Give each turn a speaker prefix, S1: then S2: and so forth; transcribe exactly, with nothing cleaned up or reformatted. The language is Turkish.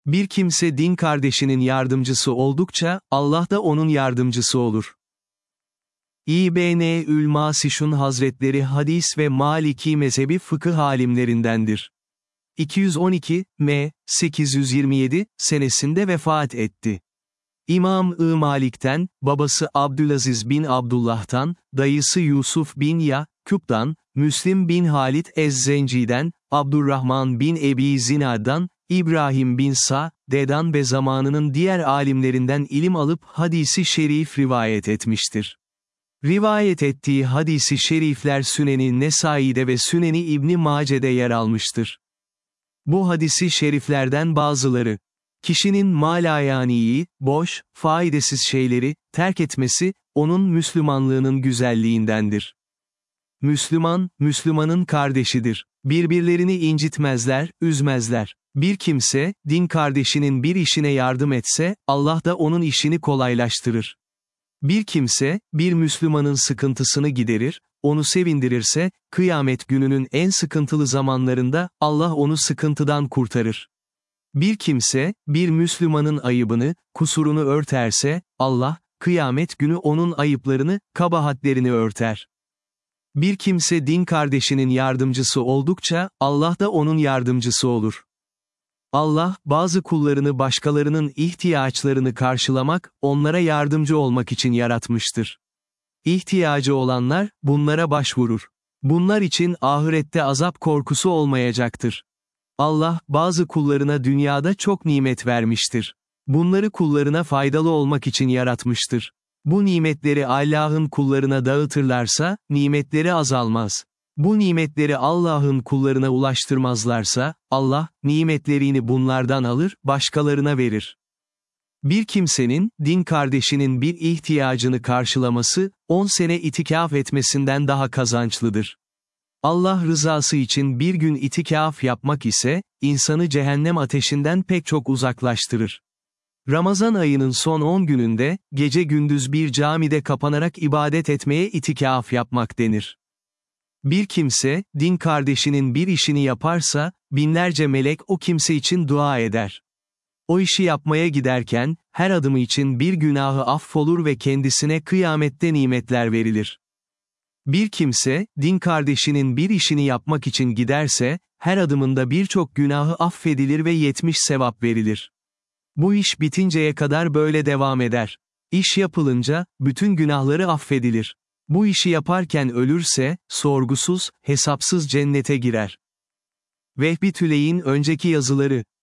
S1: Bir kimse din kardeşinin yardımcısı oldukça, Allah da onun yardımcısı olur. İbn-ül Masişun Hazretleri hadis ve Maliki mezhebi fıkıh alimlerindendir. iki yüz on iki, M, sekiz yüz yirmi yedi, senesinde vefat etti. İmam-ı Malik'ten, babası Abdülaziz bin Abdullah'tan, dayısı Yusuf bin Yakub'dan, Müslim bin Halid Ez-Zenci'den, Abdurrahman bin Ebi Zinad'dan, İbrahim bin Sa'de'dan ve zamanının diğer alimlerinden ilim alıp hadisi şerif rivayet etmiştir. Rivayet ettiği hadisi şerifler Sünen-i Nesai'de ve Sünen-i İbn Mace'de yer almıştır. Bu hadisi şeriflerden bazıları, kişinin malayaniyi, boş, faydasız şeyleri, terk etmesi, onun Müslümanlığının güzelliğindendir. Müslüman, Müslümanın kardeşidir. Birbirlerini incitmezler, üzmezler. Bir kimse, din kardeşinin bir işine yardım etse, Allah da onun işini kolaylaştırır. Bir kimse, bir Müslümanın sıkıntısını giderir, onu sevindirirse, kıyamet gününün en sıkıntılı zamanlarında, Allah onu sıkıntıdan kurtarır. Bir kimse, bir Müslümanın ayıbını, kusurunu örterse, Allah, kıyamet günü onun ayıplarını, kabahatlerini örter. Bir kimse din kardeşinin yardımcısı oldukça, Allah da onun yardımcısı olur. Allah, bazı kullarını başkalarının ihtiyaçlarını karşılamak, onlara yardımcı olmak için yaratmıştır. İhtiyacı olanlar, bunlara başvurur. Bunlar için ahirette azap korkusu olmayacaktır. Allah, bazı kullarına dünyada çok nimet vermiştir. Bunları kullarına faydalı olmak için yaratmıştır. Bu nimetleri Allah'ın kullarına dağıtırlarsa, nimetleri azalmaz. Bu nimetleri Allah'ın kullarına ulaştırmazlarsa, Allah, nimetlerini bunlardan alır, başkalarına verir. Bir kimsenin, din kardeşinin bir ihtiyacını karşılaması, on sene itikaf etmesinden daha kazançlıdır. Allah rızası için bir gün itikaf yapmak ise, insanı cehennem ateşinden pek çok uzaklaştırır. Ramazan ayının son on gününde, gece gündüz bir camide kapanarak ibadet etmeye itikaf yapmak denir. Bir kimse, din kardeşinin bir işini yaparsa, binlerce melek o kimse için dua eder. O işi yapmaya giderken, her adımı için bir günahı affolur ve kendisine kıyamette nimetler verilir. Bir kimse, din kardeşinin bir işini yapmak için giderse, her adımında birçok günahı affedilir ve yetmiş sevap verilir. Bu iş bitinceye kadar böyle devam eder. İş yapılınca, bütün günahları affedilir. Bu işi yaparken ölürse, sorgusuz, hesapsız cennete girer. Vehbi Tüley'in önceki yazıları